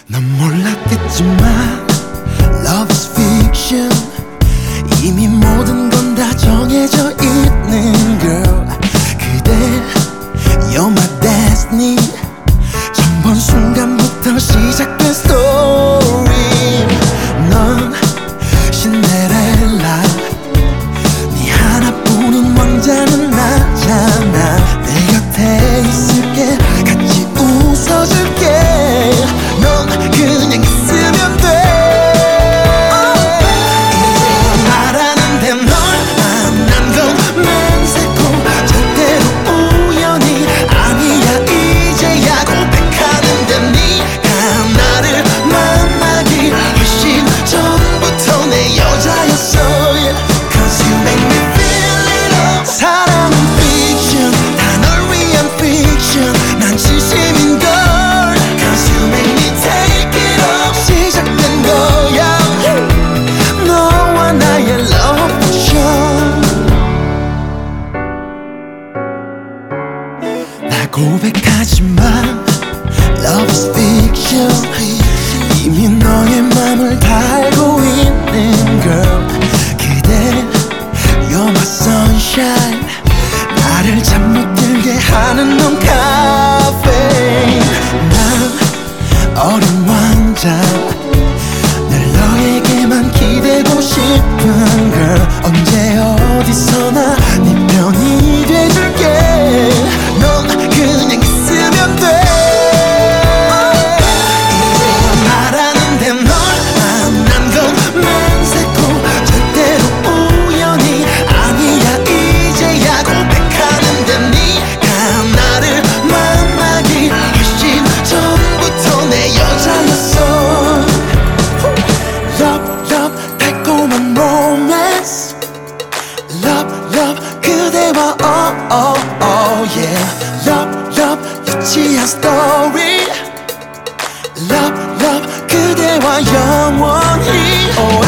넌 몰랐겠지만 Love is fiction. 이미 모든 건 다 정해져 있는 girl. 그대 You're my destiny. 처음 본 순간부터 시작된 story. 넌 신데렐라. 네 하나뿐인 왕자는 나잖아. 내 곁에 있을게. 같이 웃어줄게. 넌 그냥 있으면 돼. 고백하지마 Love is fiction. 이미 너의 맘을 다 알고 있는 girl. 그대 You're my sunshine. 나를 잠 못 들게 하는 넌 caffeine. 난 어린 왕자. 늘 너에게만 기대고 싶은 girl. 언제 어디서나 네 편이 돼줄게. 넌 그냥 있으면 돼. 이제 말하는데 널 만난 건 맹세코 절대로 우연이 아니야. 이제야 고백하는데 네가 나를 만나기 훨씬 전부터 내 여자였어. Love love 달콤한 romance. Love love 그대와 oh yeah. Love love 유치한 story. Love love 그대와 영원히 oh